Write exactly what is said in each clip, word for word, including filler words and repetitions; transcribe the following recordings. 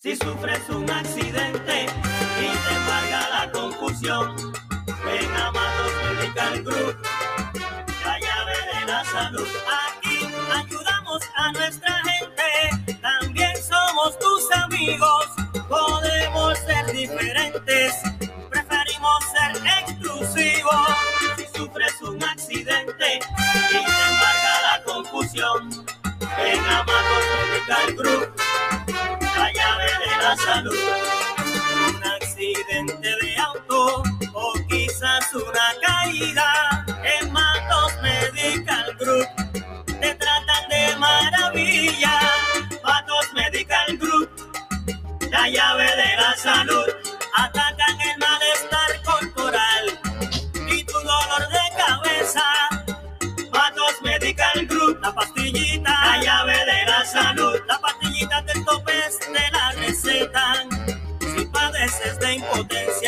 Si sufres un accidente y te embarga la confusión, ven a Matos Medical Group, la llave de la salud. Aquí ayudamos a nuestra gente, también somos tus amigos. Podemos ser diferentes, preferimos ser exclusivos. Si sufres un accidente y te embarga la confusión, ven a Matos Medical Group, la llave de la salud. Un accidente de auto o quizás una caída, en Matos Medical Group te tratan de maravilla. Matos Medical Group, la llave de la salud. Atacan el malestar corporal y tu dolor de cabeza. Matos Medical Group, la pastillita, la llave de la salud. La pastillita del topes te la recetan si padeces de impotencia.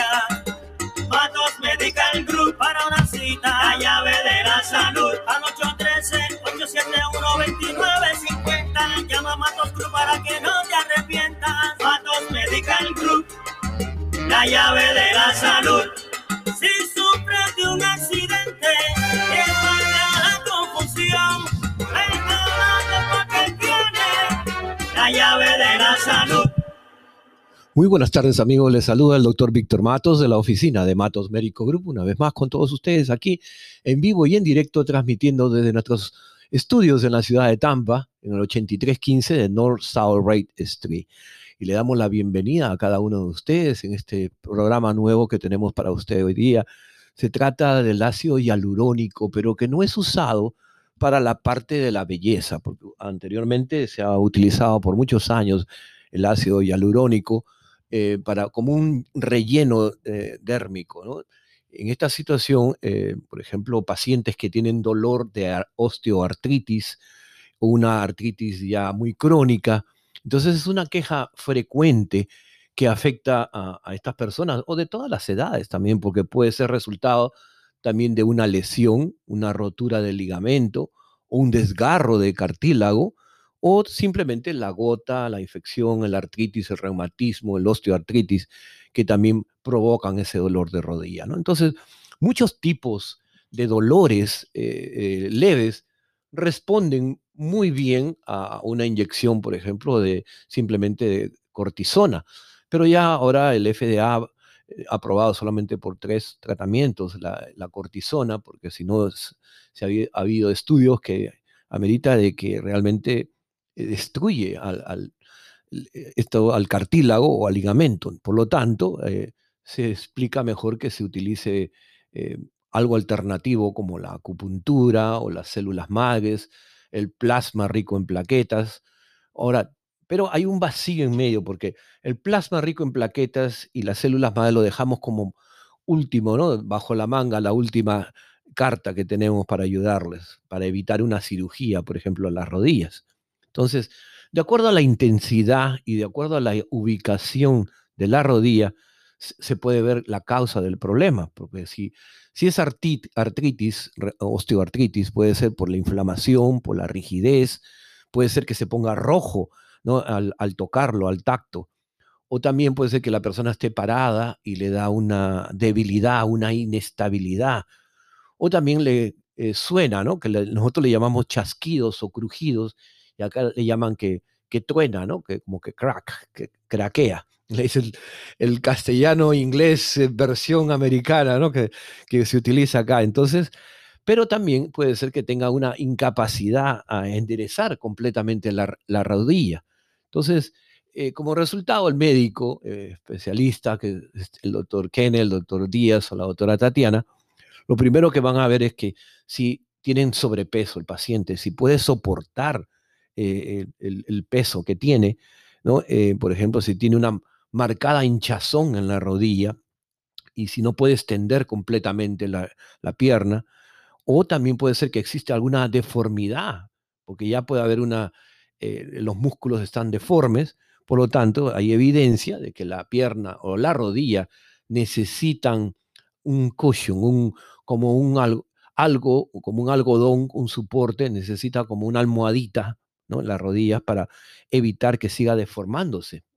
Matos Medical Group, para una cita, la llave de la salud. Al ocho uno tres, ocho siete uno, dos nueve cinco cero. Llama a Matos Group para que no te arrepientas. Matos Medical Group, la llave de la salud. Si sufres de un accidente, te embarga la confusión, ven a Matos porque tiene la llave de la salud. Muy buenas tardes, amigos. Les saluda el doctor Víctor Matos de la oficina de Matos Medical Group, una vez más con todos ustedes aquí en vivo y en directo, transmitiendo desde nuestros estudios en la ciudad de Tampa, en el ochenta y tres quince de North South Wright Street. Y le damos la bienvenida a cada uno de ustedes en este programa nuevo que tenemos para usted hoy día. Se trata del ácido hialurónico, pero que no es usado para la parte de la belleza, porque anteriormente se ha utilizado por muchos años el ácido hialurónico eh, para, como un relleno eh, dérmico, ¿no? En esta situación, eh, por ejemplo, pacientes que tienen dolor de osteoartritis o una artritis ya muy crónica, entonces es una queja frecuente que afecta a, a estas personas, o de todas las edades también, porque puede ser resultado también de una lesión, una rotura del ligamento, o un desgarro de cartílago, o simplemente la gota, la infección, la artritis, el reumatismo, el osteoartritis, que también provocan ese dolor de rodilla, ¿no? Entonces, muchos tipos de dolores eh, eh, leves responden muy bien a una inyección, por ejemplo, de simplemente de cortisona. Pero ya ahora el F D A ha aprobado solamente por tres tratamientos la, la cortisona, porque si no es, se ha, ha habido estudios que amerita de que realmente destruye al, al, esto, al cartílago o al ligamento. Por lo tanto, eh, se explica mejor que se utilice eh, algo alternativo como la acupuntura o las células madres, el plasma rico en plaquetas. Ahora, pero hay un vacío en medio, porque el plasma rico en plaquetas y las células madre lo dejamos como último, ¿no? Bajo la manga, la última carta que tenemos para ayudarles, para evitar una cirugía, por ejemplo, en las rodillas. Entonces, de acuerdo a la intensidad y de acuerdo a la ubicación de la rodilla, se puede ver la causa del problema, porque si, si es artritis, artritis, osteoartritis, puede ser por la inflamación, por la rigidez, puede ser que se ponga rojo, ¿no? al, al tocarlo, al tacto, o también puede ser que la persona esté parada y le da una debilidad, una inestabilidad, o también le eh, suena, ¿no? Que le, nosotros le llamamos chasquidos o crujidos, y acá le llaman que, que truena, ¿no? Que como que crack, que craquea. Es el, el castellano inglés eh, versión americana, ¿no? Que, que se utiliza acá. Entonces, pero también puede ser que tenga una incapacidad a enderezar completamente la, la rodilla. Entonces, eh, como resultado, el médico eh, especialista, que es el doctor Kenneth, el doctor Díaz o la doctora Tatiana, lo primero que van a ver es que si tienen sobrepeso el paciente, si puede soportar eh, el, el peso que tiene, ¿no? Eh, por ejemplo, si tiene una marcada hinchazón en la rodilla y si no puede extender completamente la, la pierna, o también puede ser que existe alguna deformidad, porque ya puede haber una, eh, los músculos están deformes, por lo tanto hay evidencia de que la pierna o la rodilla necesitan un cushion, un, como un algo, algo, como un algodón, un soporte, necesita como una almohadita, ¿no? En las rodillas para evitar que siga deformándose.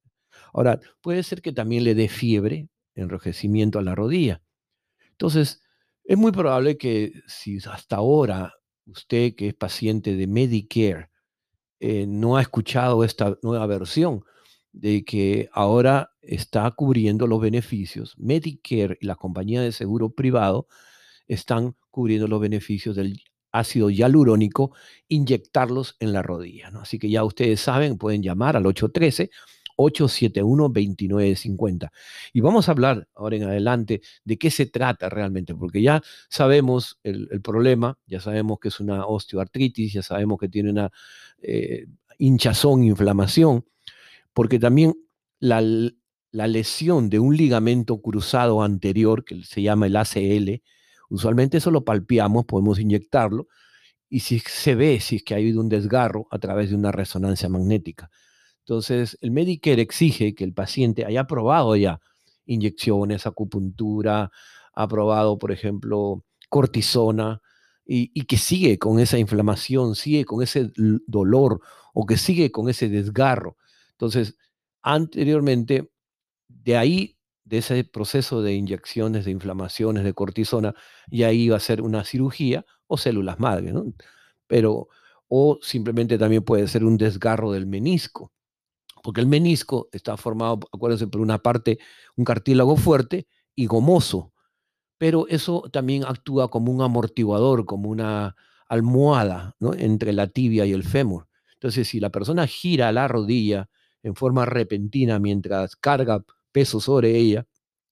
Ahora, puede ser que también le dé fiebre, enrojecimiento a la rodilla. Entonces, es muy probable que si hasta ahora usted, que es paciente de Medicare, eh, no ha escuchado esta nueva versión de que ahora está cubriendo los beneficios. Medicare y la compañía de seguro privado están cubriendo los beneficios del ácido hialurónico, inyectarlos en la rodilla, ¿no? Así que ya ustedes saben, pueden llamar al ocho uno tres, ocho siete uno, dos nueve cinco cero. Y vamos a hablar ahora en adelante de qué se trata realmente, porque ya sabemos el, el problema, ya sabemos que es una osteoartritis, ya sabemos que tiene una eh, hinchazón, inflamación, porque también la, la lesión de un ligamento cruzado anterior, que se llama el A C L, usualmente eso lo palpeamos, podemos inyectarlo, y si se ve si es que ha habido un desgarro a través de una resonancia magnética. Entonces, el Medicare exige que el paciente haya probado ya inyecciones, acupuntura, ha probado, por ejemplo, cortisona, y, y que sigue con esa inflamación, sigue con ese dolor o que sigue con ese desgarro. Entonces, anteriormente, de ahí, de ese proceso de inyecciones, de inflamaciones, de cortisona, ya iba a ser una cirugía o células madre, ¿no? Pero, o simplemente también puede ser un desgarro del menisco, porque el menisco está formado, acuérdense, por una parte, un cartílago fuerte y gomoso, pero eso también actúa como un amortiguador, como una almohada, ¿no?, entre la tibia y el fémur. Entonces, si la persona gira la rodilla en forma repentina mientras carga peso sobre ella,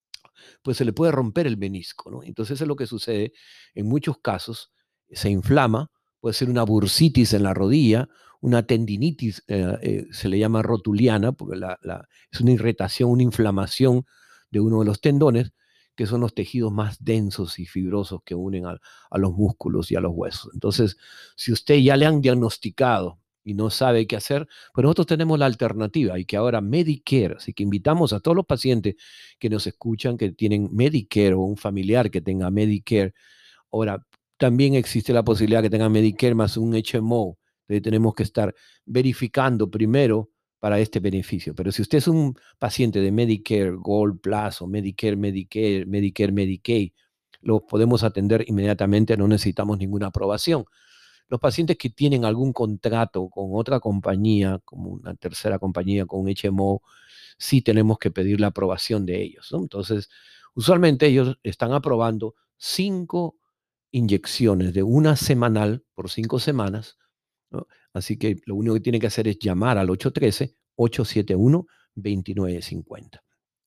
pues se le puede romper el menisco, ¿no? Entonces, eso es lo que sucede en muchos casos. Se inflama, puede ser una bursitis en la rodilla, una tendinitis, eh, eh, se le llama rotuliana, porque la, la, es una irritación, una inflamación de uno de los tendones, que son los tejidos más densos y fibrosos que unen a, a los músculos y a los huesos. Entonces, si usted ya le han diagnosticado y no sabe qué hacer, pues nosotros tenemos la alternativa, y que ahora Medicare, así que invitamos a todos los pacientes que nos escuchan, que tienen Medicare o un familiar que tenga Medicare. Ahora, también existe la posibilidad que tenga Medicare más un H M O. Entonces tenemos que estar verificando primero para este beneficio. Pero si usted es un paciente de Medicare Gold Plus o Medicare, Medicare, Medicare, Medicaid, lo podemos atender inmediatamente, no necesitamos ninguna aprobación. Los pacientes que tienen algún contrato con otra compañía, como una tercera compañía, con un H M O, sí tenemos que pedir la aprobación de ellos, ¿no? Entonces, usualmente ellos están aprobando cinco inyecciones de una semanal por cinco semanas, ¿no? Así que lo único que tiene que hacer es llamar al ocho uno tres, ocho siete uno, dos nueve cinco cero.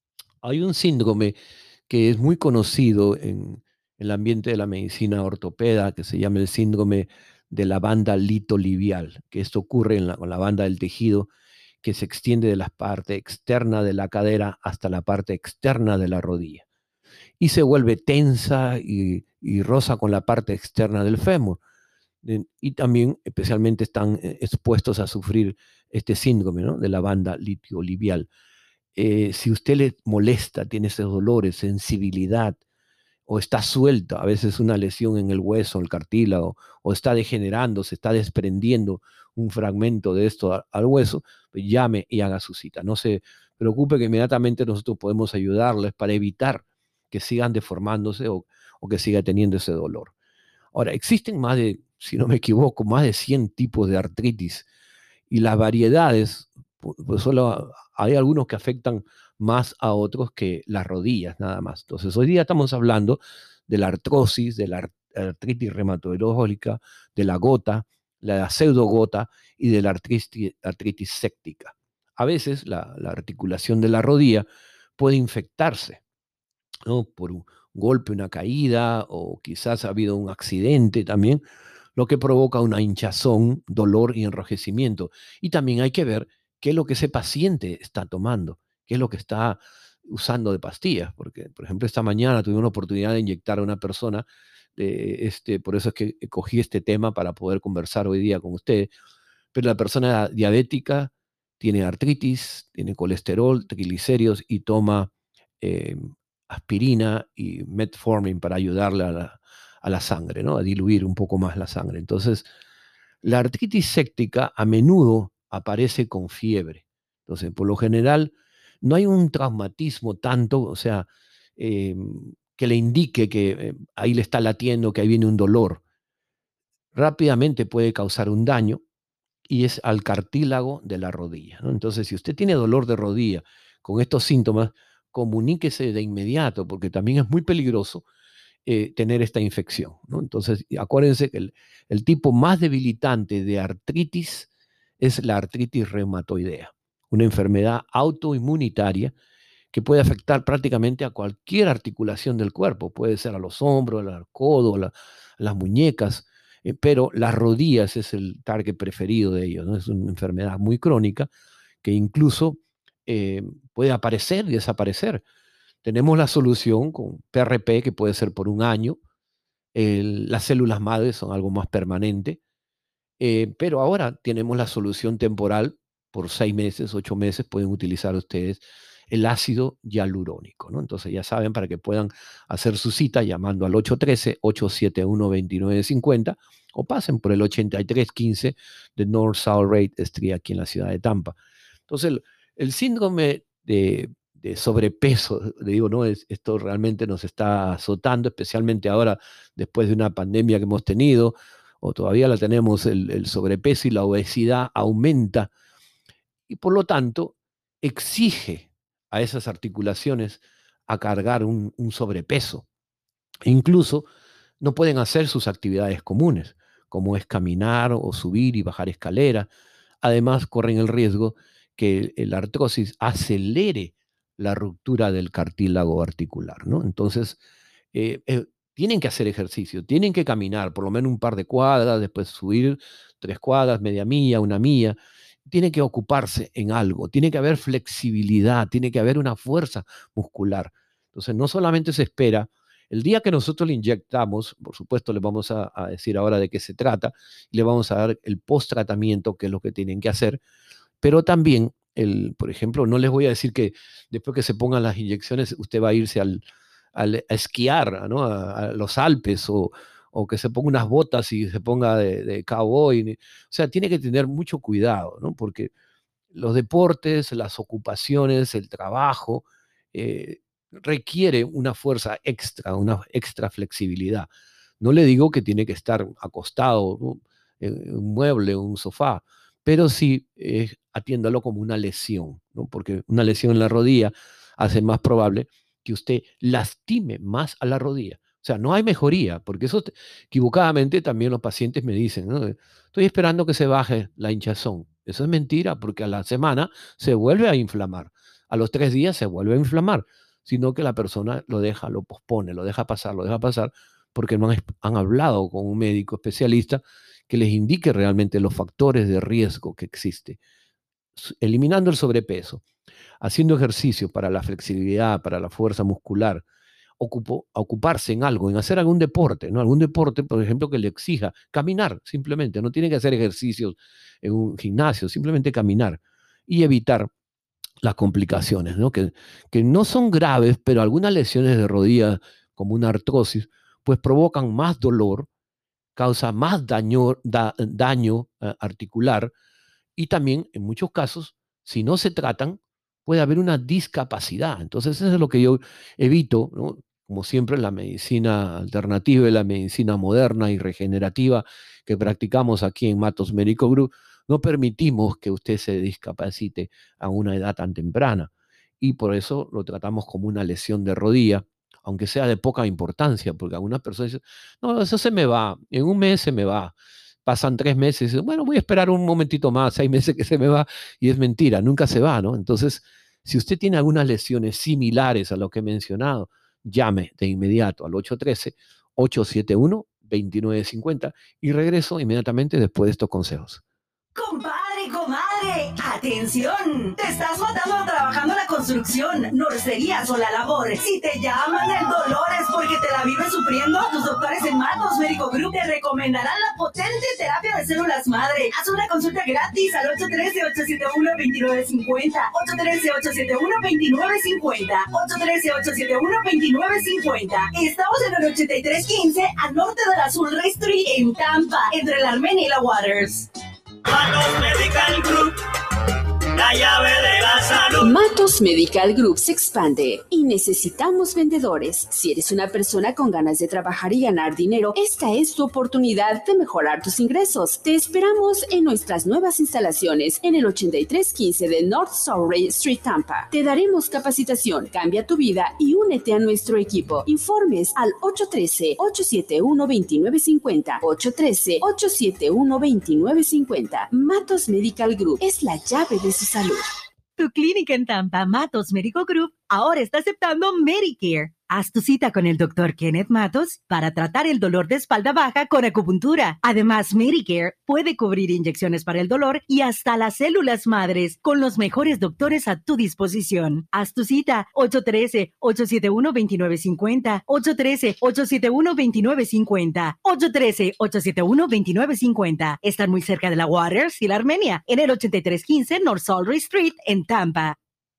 Hay un síndrome que es muy conocido en el ambiente de la medicina ortopeda, que se llama el síndrome de la banda litolivial, que esto ocurre en la, con la banda del tejido, que se extiende de la parte externa de la cadera hasta la parte externa de la rodilla, y se vuelve tensa y, y roza con la parte externa del fémur. Y también especialmente están expuestos a sufrir este síndrome, ¿no?, de la banda litolivial. Eh, si usted le molesta, tiene esos dolores, sensibilidad, o está suelta, a veces una lesión en el hueso, el cartílago, o está degenerando, se está desprendiendo un fragmento de esto a, al hueso, pues llame y haga su cita. No se preocupe, que inmediatamente nosotros podemos ayudarles para evitar que sigan deformándose o, o que siga teniendo ese dolor. Ahora, existen más de, si no me equivoco, más de cien tipos de artritis, y las variedades, pues solo hay algunos que afectan más a otros que las rodillas, nada más. Entonces, hoy día estamos hablando de la artrosis, de la artritis reumatoidológica, de la gota, la pseudogota y de la artritis, artritis séptica. A veces la, la articulación de la rodilla puede infectarse, ¿no?, por un golpe, una caída, o quizás ha habido un accidente también, lo que provoca una hinchazón, dolor y enrojecimiento. Y también hay que ver qué es lo que ese paciente está tomando, qué es lo que está usando de pastillas, porque, por ejemplo, esta mañana tuve una oportunidad de inyectar a una persona, eh, este, por eso es que cogí este tema para poder conversar hoy día con usted, pero la persona era diabética, tiene artritis, tiene colesterol, triglicéridos, y toma eh, aspirina y metformin para ayudarle a la, a la sangre, ¿no?, a diluir un poco más la sangre. Entonces, la artritis séptica a menudo aparece con fiebre. Entonces, por lo general, no hay un traumatismo tanto, o sea, eh, que le indique que eh, ahí le está latiendo, que ahí viene un dolor. Rápidamente puede causar un daño y es al cartílago de la rodilla, ¿no? Entonces, si usted tiene dolor de rodilla con estos síntomas, comuníquese de inmediato, porque también es muy peligroso eh, tener esta infección, ¿no? Entonces, acuérdense que el, el tipo más debilitante de artritis es la artritis reumatoidea, una enfermedad autoinmunitaria que puede afectar prácticamente a cualquier articulación del cuerpo. Puede ser a los hombros, al codo, la, las muñecas, eh, pero las rodillas es el target preferido de ellos, ¿no? Es una enfermedad muy crónica que incluso eh, puede aparecer y desaparecer. Tenemos la solución con P R P, que puede ser por un año. El, las células madres son algo más permanente. Eh, pero ahora tenemos la solución temporal por seis meses, ocho meses, pueden utilizar ustedes el ácido hialurónico, ¿no? Entonces ya saben, para que puedan hacer su cita llamando al ocho uno tres, ocho siete uno, dos nueve cinco cero o pasen por el ochenta y tres quince de North South Rate Street aquí en la ciudad de Tampa. Entonces el, el síndrome de, de sobrepeso, le digo, no, es, esto realmente nos está azotando, especialmente ahora después de una pandemia que hemos tenido, o todavía la tenemos, el, el sobrepeso y la obesidad aumenta y por lo tanto exige a esas articulaciones a cargar un, un sobrepeso. E incluso no pueden hacer sus actividades comunes, como es caminar o subir y bajar escaleras. Además, corren el riesgo que la artrosis acelere la ruptura del cartílago articular, ¿no? Entonces, eh, eh, tienen que hacer ejercicio, tienen que caminar por lo menos un par de cuadras, después subir tres cuadras, media milla, una milla. Tiene que ocuparse en algo, tiene que haber flexibilidad, tiene que haber una fuerza muscular. Entonces, no solamente se espera, el día que nosotros le inyectamos, por supuesto, le vamos a, a decir ahora de qué se trata, y le vamos a dar el post-tratamiento, que es lo que tienen que hacer, pero también, el, por ejemplo, no les voy a decir que después que se pongan las inyecciones, usted va a irse al, al, a esquiar, ¿no? a, a los Alpes o, o que se ponga unas botas y se ponga de, de cowboy. O sea, tiene que tener mucho cuidado, ¿no? Porque los deportes, las ocupaciones, el trabajo, eh, requiere una fuerza extra, una extra flexibilidad. No le digo que tiene que estar acostado, ¿no? en un mueble, un sofá, pero sí eh, atiéndalo como una lesión, ¿no? Porque una lesión en la rodilla hace más probable que usted lastime más a la rodilla. O sea, no hay mejoría, porque eso equivocadamente también los pacientes me dicen, ¿no? Estoy esperando que se baje la hinchazón. Eso es mentira, porque a la semana se vuelve a inflamar. A los tres días se vuelve a inflamar, sino que la persona lo deja, lo pospone, lo deja pasar, lo deja pasar, porque no han, han hablado con un médico especialista que les indique realmente los factores de riesgo que existe. Eliminando el sobrepeso, haciendo ejercicio para la flexibilidad, para la fuerza muscular, ocupo, ocuparse en algo, en hacer algún deporte, ¿no? Algún deporte, por ejemplo, que le exija caminar, simplemente, no tiene que hacer ejercicios en un gimnasio, simplemente caminar y evitar las complicaciones, ¿no? Que, que no son graves, pero algunas lesiones de rodilla, como una artrosis, pues provocan más dolor, causa más daño, da, daño uh, articular y también, en muchos casos, si no se tratan, puede haber una discapacidad. Entonces, eso es lo que yo evito, ¿no? Como siempre, la medicina alternativa y la medicina moderna y regenerativa que practicamos aquí en Matos Medical Group, no permitimos que usted se discapacite a una edad tan temprana. Y por eso lo tratamos como una lesión de rodilla, aunque sea de poca importancia, porque algunas personas dicen, no, eso se me va, en un mes se me va. Pasan tres meses y dicen, bueno, voy a esperar un momentito más, seis meses que se me va, y es mentira, nunca se va, ¿no? Entonces, si usted tiene algunas lesiones similares a lo que he mencionado, llame de inmediato al ocho uno tres, ocho siete uno, dos nueve cinco cero y regreso inmediatamente después de estos consejos. Compadre, comadre, atención, te estás matando trabajando en la construcción, norcerías o la labor. Si te llaman el dolor es porque te la vives sufriendo. Tus doctores en Matos Medical Group te recomendarán la potente terapia de células madre. Haz una consulta gratis al ocho uno tres, ocho siete uno, dos nueve cinco cero, ocho uno tres, ocho siete uno, dos nueve cinco cero, ocho uno tres, ocho siete uno, dos nueve cinco cero. Estamos en el ochenta y tres quince al norte del Azul Ray Street en Tampa, entre la Armenia y la Waters. Matos Medical Group, la llave de la salud. Matos Medical Group se expande y necesitamos vendedores. Si eres una persona con ganas de trabajar y ganar dinero, esta es tu oportunidad de mejorar tus ingresos. Te esperamos en nuestras nuevas instalaciones en el ochenta y tres quince de North Surrey Street, Tampa. Te daremos capacitación, cambia tu vida y únete a nuestro equipo. Informes al ocho uno tres, ocho siete uno, dos nueve cinco cero, ocho uno tres, ocho siete uno, dos nueve cinco cero. Matos Medical Group es la llave de su salud. Tu clínica en Tampa, Matos Medical Group, ahora está aceptando Medicare. Haz tu cita con el doctor Kenneth Matos para tratar el dolor de espalda baja con acupuntura. Además, Medicare puede cubrir inyecciones para el dolor y hasta las células madres con los mejores doctores a tu disposición. Haz tu cita ocho uno tres, ocho siete uno, dos nueve cinco cero, ocho uno tres, ocho siete uno, dos nueve cinco cero, ocho uno tres, ocho siete uno, dos nueve cinco cero. Están muy cerca de la Waters y la Armenia en el ochenta y tres quince North Surrey Street en Tampa.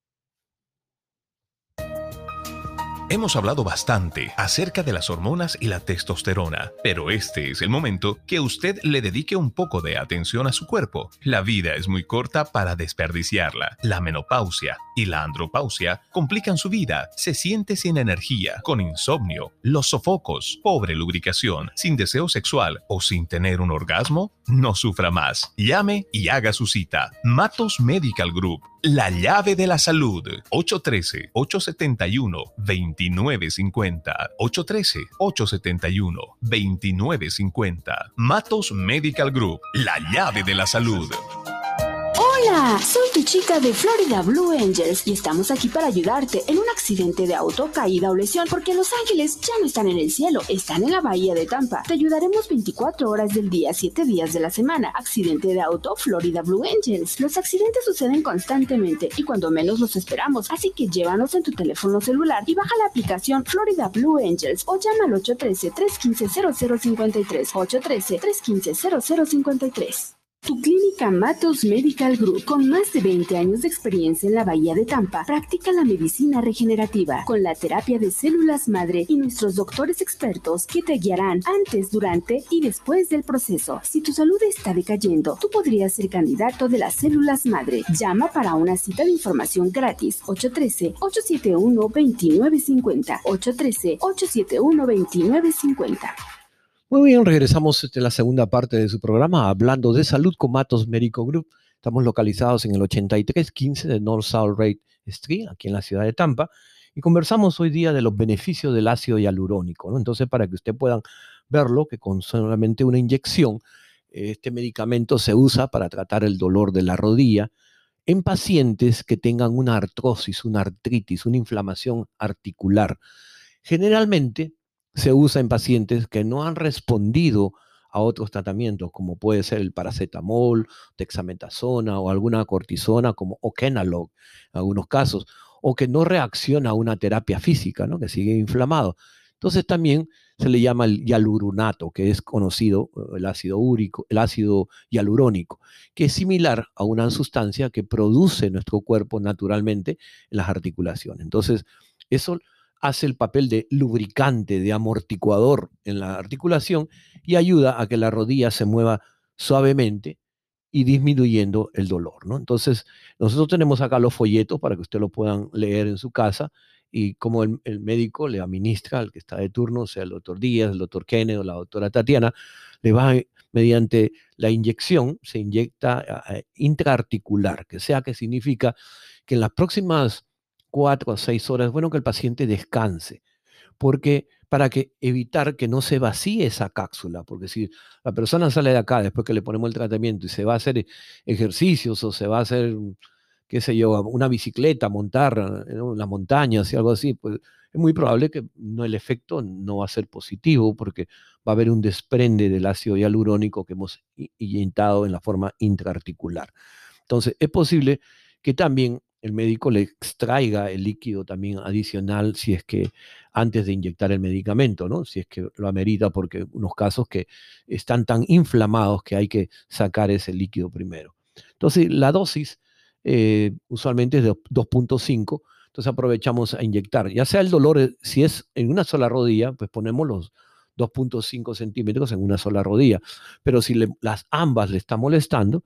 Hemos hablado bastante acerca de las hormonas y la testosterona, pero este es el momento que usted le dedique un poco de atención a su cuerpo. La vida es muy corta para desperdiciarla. La menopausia y la andropausia complican su vida. Se siente sin energía, con insomnio, los sofocos, pobre lubricación, sin deseo sexual o sin tener un orgasmo. No sufra más. Llame y haga su cita. Matos Medical Group, la llave de la salud. ocho uno tres, ocho siete uno, dos nueve cinco cero. ocho uno tres, ocho siete uno, dos nueve cinco cero. Matos Medical Group, la llave de la salud. Hola, soy tu chica de Florida Blue Angels y estamos aquí para ayudarte en un accidente de auto, caída o lesión, porque Los Ángeles ya no están en el cielo, están en la bahía de Tampa. Te ayudaremos veinticuatro horas del día, siete días de la semana. Accidente de auto, Florida Blue Angels. Los accidentes suceden constantemente y cuando menos los esperamos, así que llévanos en tu teléfono celular y baja la aplicación Florida Blue Angels o llama al ocho uno tres, tres uno cinco, cero cero cinco tres, ocho uno tres, tres uno cinco, cero cero cinco tres. Tu clínica Matos Medical Group, con más de veinte años de experiencia en la bahía de Tampa, practica la medicina regenerativa con la terapia de células madre y nuestros doctores expertos que te guiarán antes, durante y después del proceso. Si tu salud está decayendo, tú podrías ser candidato de las células madre. Llama para una cita de información gratis ocho uno tres, ocho siete uno, dos nueve cinco cero, ocho uno tres, ocho siete uno, dos nueve cinco cero. Muy bien, regresamos en la segunda parte de su programa hablando de salud con Matos Medical Group. Estamos localizados en el ochenta y tres quince de North Surrey Street, aquí en la ciudad de Tampa, y conversamos hoy día de los beneficios del ácido hialurónico, ¿no? Entonces, para que ustedes puedan verlo, que con solamente una inyección, este medicamento se usa para tratar el dolor de la rodilla en pacientes que tengan una artrosis, una artritis, una inflamación articular. Generalmente se usa en pacientes que no han respondido a otros tratamientos, como puede ser el paracetamol, dexametasona o alguna cortisona como Okenalog, en algunos casos, o que no reacciona a una terapia física, ¿no? Que sigue inflamado. Entonces también se le llama el hialuronato, que es conocido, el ácido úrico, el ácido hialurónico, que es similar a una sustancia que produce nuestro cuerpo naturalmente en las articulaciones. Entonces, eso hace el papel de lubricante, de amortiguador en la articulación y ayuda a que la rodilla se mueva suavemente y disminuyendo el dolor, ¿no? Entonces, nosotros tenemos acá los folletos para que ustedes lo puedan leer en su casa y como el, el médico le administra al que está de turno, sea el doctor Díaz, el doctor Kenneth o la doctora Tatiana, le va mediante la inyección, se inyecta uh, intraarticular, que sea que significa que en las próximas cuatro a seis horas, es bueno que el paciente descanse, porque para que evitar que no se vacíe esa cápsula, porque si la persona sale de acá después que le ponemos el tratamiento y se va a hacer ejercicios o se va a hacer, qué sé yo, una bicicleta, montar en las montañas y algo así, pues es muy probable que no, el efecto no va a ser positivo porque va a haber un desprende del ácido hialurónico que hemos inyectado en la forma intraarticular. Entonces, es posible que también el médico le extraiga el líquido también adicional si es que antes de inyectar el medicamento, ¿no? Si es que lo amerita, porque unos casos que están tan inflamados que hay que sacar ese líquido primero. Entonces, la dosis eh, usualmente es de dos punto cinco, entonces aprovechamos a inyectar. Ya sea el dolor, si es en una sola rodilla, pues ponemos los dos punto cinco centímetros en una sola rodilla. Pero si le, las ambas le está molestando,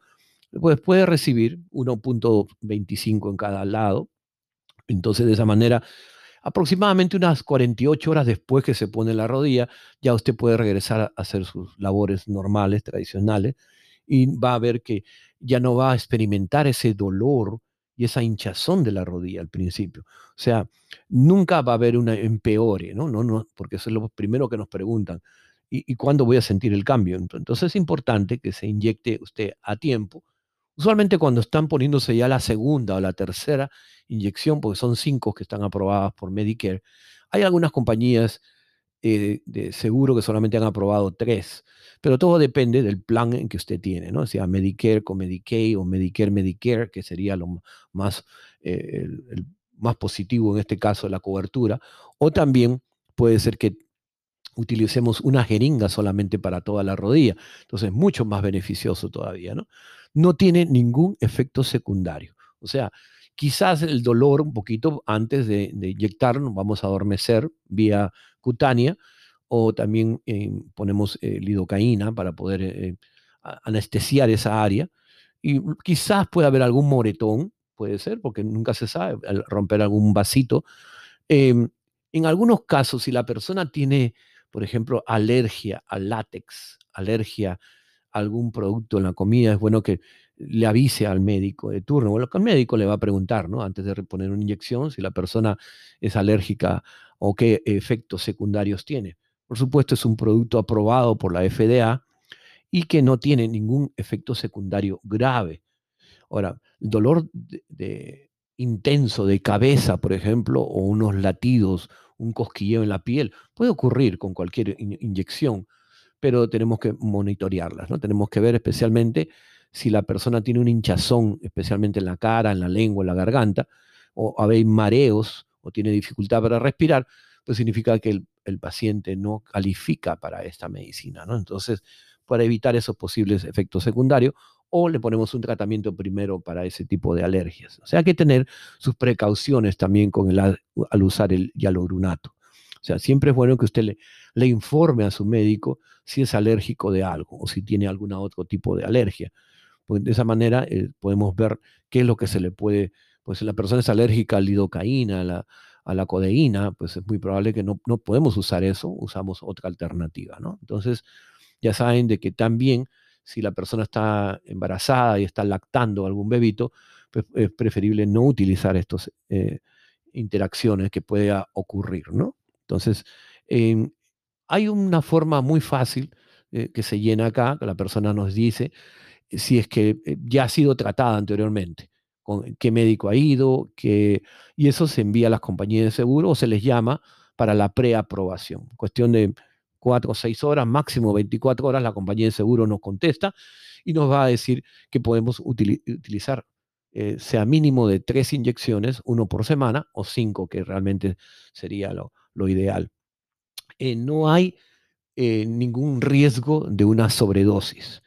pues puede recibir uno punto veinticinco en cada lado. Entonces, de esa manera, aproximadamente unas cuarenta y ocho horas después que se pone la rodilla, ya usted puede regresar a hacer sus labores normales, tradicionales, y va a ver que ya no va a experimentar ese dolor y esa hinchazón de la rodilla al principio. O sea, nunca va a haber una empeore, ¿no? No, no, porque eso es lo primero que nos preguntan. ¿Y, y cuándo voy a sentir el cambio? Entonces es importante que se inyecte usted a tiempo. Usualmente cuando están poniéndose ya la segunda o la tercera inyección, porque son cinco que están aprobadas por Medicare, hay algunas compañías eh, de seguro que solamente han aprobado tres, pero todo depende del plan en que usted tiene, ¿no? O sea, Medicare con Medicaid o Medicare Medicare, que sería lo más, eh, el, el más positivo en este caso, la cobertura, o también puede ser que utilicemos una jeringa solamente para toda la rodilla. Entonces, mucho más beneficioso todavía, ¿no? No tiene ningún efecto secundario. O sea, quizás el dolor un poquito antes de, de inyectarnos, vamos a adormecer vía cutánea, o también eh, ponemos eh, lidocaína para poder eh, anestesiar esa área. Y quizás pueda haber algún moretón, puede ser, porque nunca se sabe, al romper algún vasito. Eh, en algunos casos, si la persona tiene, por ejemplo, alergia al látex, alergia a algún producto en la comida, es bueno que le avise al médico de turno. Bueno, el médico le va a preguntar, ¿no? Antes de poner una inyección, si la persona es alérgica o qué efectos secundarios tiene. Por supuesto, es un producto aprobado por la F D A y que no tiene ningún efecto secundario grave. Ahora, el dolor de, de intenso de cabeza, por ejemplo, o unos latidos, un cosquilleo en la piel, puede ocurrir con cualquier in- inyección, pero tenemos que monitorearlas, ¿no? Tenemos que ver especialmente si la persona tiene un hinchazón, especialmente en la cara, en la lengua, en la garganta, o hay mareos, o tiene dificultad para respirar, pues significa que el, el paciente no califica para esta medicina, ¿no? Entonces, para evitar esos posibles efectos secundarios, o le ponemos un tratamiento primero para ese tipo de alergias. O sea, hay que tener sus precauciones también con el, al usar el hialuronato. O sea, siempre es bueno que usted le, le informe a su médico si es alérgico de algo o si tiene algún otro tipo de alergia. Pues de esa manera eh, podemos ver qué es lo que se le puede, pues si la persona es alérgica a la lidocaína, a la, a la codeína, pues es muy probable que no, no podemos usar eso, usamos otra alternativa, ¿no? Entonces, ya saben de que también si la persona está embarazada y está lactando algún bebito, pues es preferible no utilizar estas eh, interacciones que pueda ocurrir, ¿no? Entonces, eh, hay una forma muy fácil eh, que se llena acá, que la persona nos dice si es que eh, ya ha sido tratada anteriormente, con qué médico ha ido, qué, y eso se envía a las compañías de seguro o se les llama para la preaprobación. Cuestión de cuatro o seis horas, máximo veinticuatro horas, la compañía de seguro nos contesta y nos va a decir que podemos util utilizar, eh, sea mínimo de tres inyecciones, uno por semana, o cinco, que realmente sería lo, lo ideal. Eh, no hay eh, ningún riesgo de una sobredosis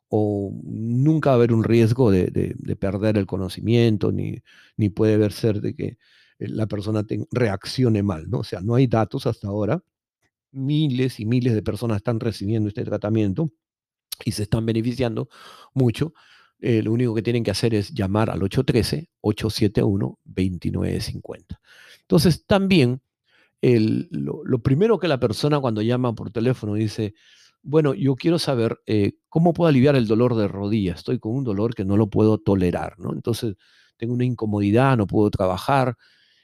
o nunca va a haber un riesgo de, de, de perder el conocimiento, ni, ni puede ver ser de que la persona te, reaccione mal, ¿no? O sea, no hay datos hasta ahora. Miles y miles de personas están recibiendo este tratamiento y se están beneficiando mucho. Eh, lo único que tienen que hacer es llamar al ocho uno tres, ocho siete uno, dos nueve cinco cero. Entonces, también el, lo, lo, primero que la persona cuando llama por teléfono dice, bueno, yo quiero saber eh, cómo puedo aliviar el dolor de rodilla. Estoy con un dolor que no lo puedo tolerar, ¿no? Entonces, tengo una incomodidad, no puedo trabajar.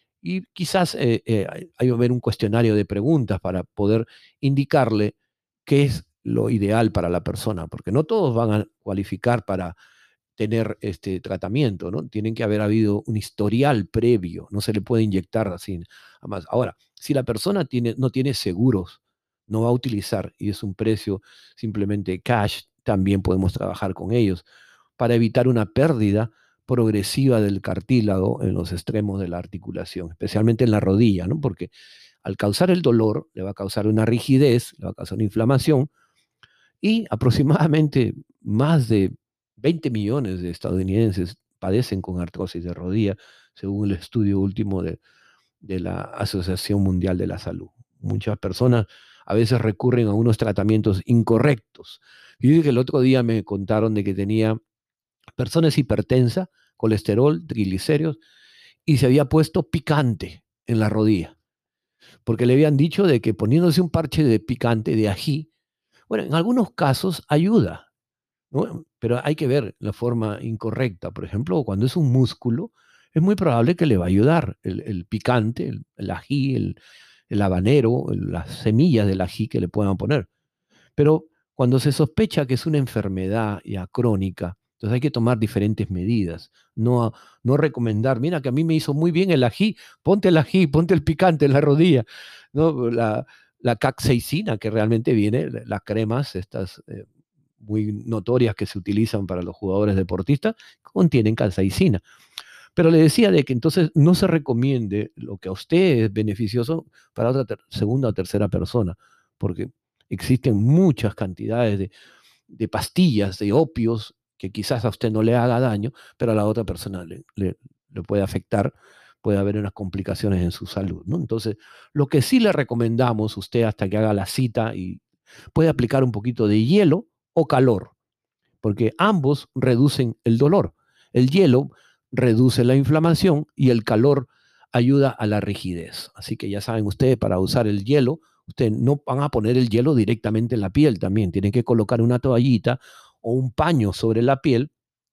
Y quizás eh, eh, hay que ver un cuestionario de preguntas para poder indicarle qué es lo ideal para la persona, porque no todos van a cualificar para tener este tratamiento, ¿no? Tienen que haber habido un historial previo, no se le puede inyectar así. Además, ahora, si la persona tiene, no tiene seguros, no va a utilizar y es un precio simplemente cash, también podemos trabajar con ellos para evitar una pérdida progresiva del cartílago en los extremos de la articulación, especialmente en la rodilla, ¿no? Porque al causar el dolor, le va a causar una rigidez, le va a causar una inflamación, y aproximadamente más de veinte millones de estadounidenses padecen con artrosis de rodilla, según el estudio último de, de la Asociación Mundial de la Salud. Muchas personas a veces recurren a unos tratamientos incorrectos. Y que el otro día me contaron de que tenía persona es hipertensa, colesterol, triglicéridos, y se había puesto picante en la rodilla, porque le habían dicho de que poniéndose un parche de picante, de ají, bueno, en algunos casos ayuda, ¿no? Pero hay que ver la forma incorrecta. Por ejemplo, cuando es un músculo, es muy probable que le va a ayudar el, el picante, el, el ají, el, el habanero, el- las semillas del ají que le puedan poner. Pero cuando se sospecha que es una enfermedad ya crónica, entonces hay que tomar diferentes medidas. No, a- no recomendar, mira que a mí me hizo muy bien el ají, ponte el ají, ponte el picante en la rodilla. ¿No? La, la capsaicina que realmente viene, la- las cremas, estas eh, muy notorias que se utilizan para los jugadores deportistas, contienen capsaicina. Pero le decía de que entonces no se recomiende lo que a usted es beneficioso para otra ter- segunda o tercera persona, porque existen muchas cantidades de, de pastillas, de opios, que quizás a usted no le haga daño, pero a la otra persona le, le- le puede afectar, puede haber unas complicaciones en su salud, ¿no? Entonces, lo que sí le recomendamos usted hasta que haga la cita y puede aplicar un poquito de hielo o calor, porque ambos reducen el dolor. El hielo reduce la inflamación y el calor ayuda a la rigidez. Así que ya saben ustedes, para usar el hielo, ustedes no van a poner el hielo directamente en la piel también. Tienen que colocar una toallita o un paño sobre la piel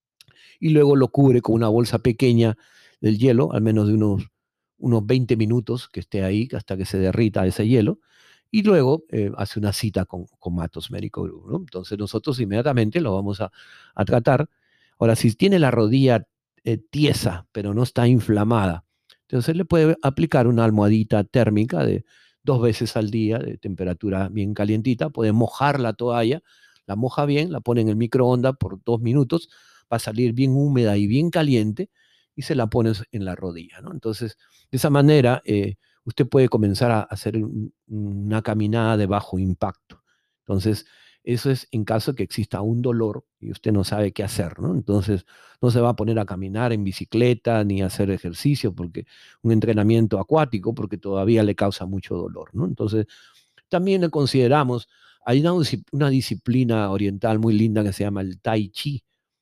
y luego lo cubre con una bolsa pequeña del hielo, al menos de unos, unos veinte minutos que esté ahí hasta que se derrita ese hielo. Y luego eh, hace una cita con, con Matos Medical Group, ¿no? Entonces nosotros inmediatamente lo vamos a, a tratar. Ahora, si tiene la rodilla eh, tiesa, pero no está inflamada, entonces le puede aplicar una almohadita térmica de dos veces al día, de temperatura bien calientita. Puede mojar la toalla, la moja bien, la pone en el microondas por dos minutos, va a salir bien húmeda y bien caliente y se la pones en la rodilla, ¿no? Entonces, de esa manera, eh, usted puede comenzar a hacer un- una caminada de bajo impacto. Entonces, eso es en caso de que exista un dolor y usted no sabe qué hacer, ¿no? Entonces, no se va a poner a caminar en bicicleta ni a hacer ejercicio, porque un entrenamiento acuático, porque todavía le causa mucho dolor, ¿no? Entonces, también le consideramos, hay una, disci- una disciplina oriental muy linda que se llama el Tai Chi.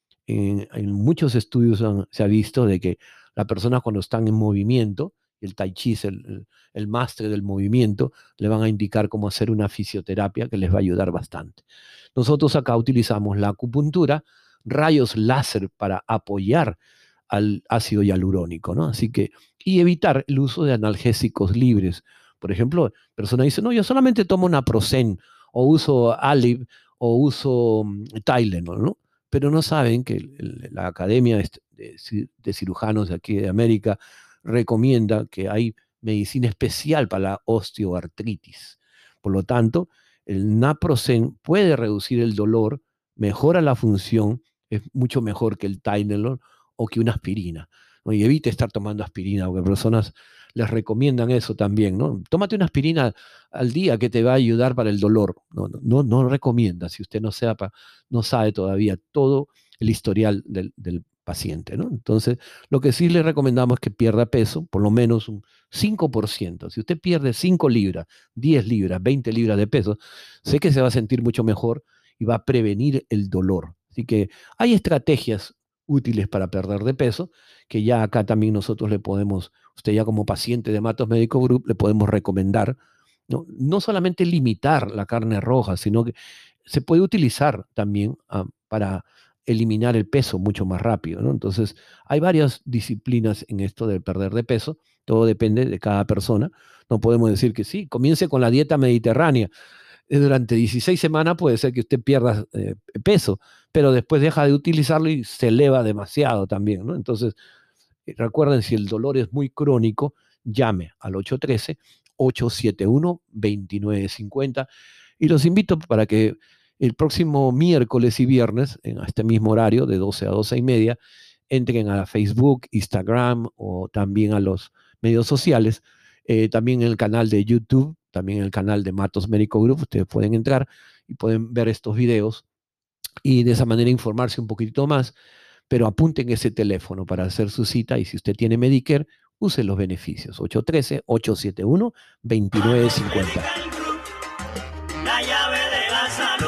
En, en muchos estudios han- se ha visto de que las personas cuando están en movimiento, el tai chi es el, el, el máster del movimiento, le van a indicar cómo hacer una fisioterapia que les va a ayudar bastante. Nosotros acá utilizamos la acupuntura, rayos láser para apoyar al ácido hialurónico, ¿no? Así que, y evitar el uso de analgésicos libres. Por ejemplo, persona dice, no, yo solamente tomo Naproxen, o uso Aleve, o uso mm, Tylenol, ¿no? Pero no saben que el- el- la Academia de, de Ci- de Cirujanos de aquí de América recomienda que hay medicina especial para la osteoartritis. Por lo tanto, el Naproxen puede reducir el dolor, mejora la función, es mucho mejor que el Tylenol o que una aspirina, ¿no? Y evite estar tomando aspirina, porque personas les recomiendan eso también, ¿no? Tómate una aspirina al día que te va a ayudar para el dolor. No, no, no, no recomienda, si usted no sepa, no sabe todavía todo el historial del, del paciente, ¿no? Entonces, lo que sí le recomendamos es que pierda peso, por lo menos un cinco por ciento. Si usted pierde cinco libras, diez libras, veinte libras de peso, sé que se va a sentir mucho mejor y va a prevenir el dolor. Así que hay estrategias útiles para perder de peso, que ya acá también nosotros le podemos, usted ya como paciente de Matos Medical Group, le podemos recomendar, ¿no? No solamente limitar la carne roja, sino que se puede utilizar también ah, para eliminar el peso mucho más rápido, ¿no? Entonces, hay varias disciplinas en esto de perder de peso, todo depende de cada persona. No podemos decir que sí, comience con la dieta mediterránea. Eh, Durante dieciséis semanas puede ser que usted pierda eh, peso, pero después deja de utilizarlo y se eleva demasiado también, ¿no? Entonces, eh, recuerden, si el dolor es muy crónico, llame al ocho uno tres, ocho siete uno, dos nueve cinco cero y los invito para que el próximo miércoles y viernes, en este mismo horario, de doce a doce y media, entren a Facebook, Instagram o también a los medios sociales, eh, también en el canal de YouTube, también en el canal de Matos Medical Group, ustedes pueden entrar y pueden ver estos videos y de esa manera informarse un poquitito más, pero apunten ese teléfono para hacer su cita y si usted tiene Medicare, use los beneficios. ocho uno tres, ocho siete uno, dos nueve cinco cero. Medical Group, la llave de la salud.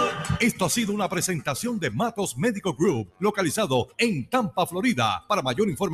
Esto ha sido una presentación de Matos Medical Group, localizado en Tampa, Florida. Para mayor información,